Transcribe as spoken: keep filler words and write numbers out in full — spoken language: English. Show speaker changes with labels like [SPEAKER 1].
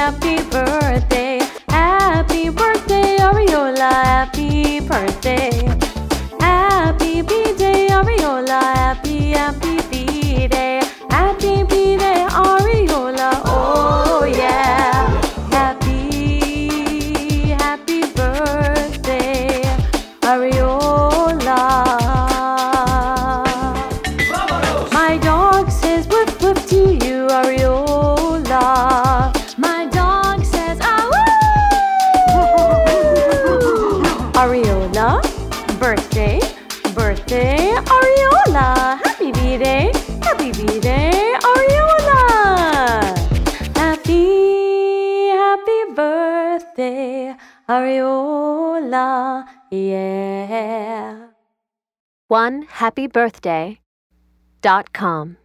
[SPEAKER 1] happy birthday. Happy birthday, Ariola, happy birthday. Happy B-Day, Ariola, happy, happy B-Day. Happy B-Day, Ariola, oh yeah. Happy, happy birthday, Ariola. My dog says woof woof to you, Ariola. My dog says ah woo. Ariola, birthday, birthday, Ariola. Happy B-Day, happy B-Day, Ariola. Happy, happy birthday, Ariola, yeah.
[SPEAKER 2] one happy birthday dot com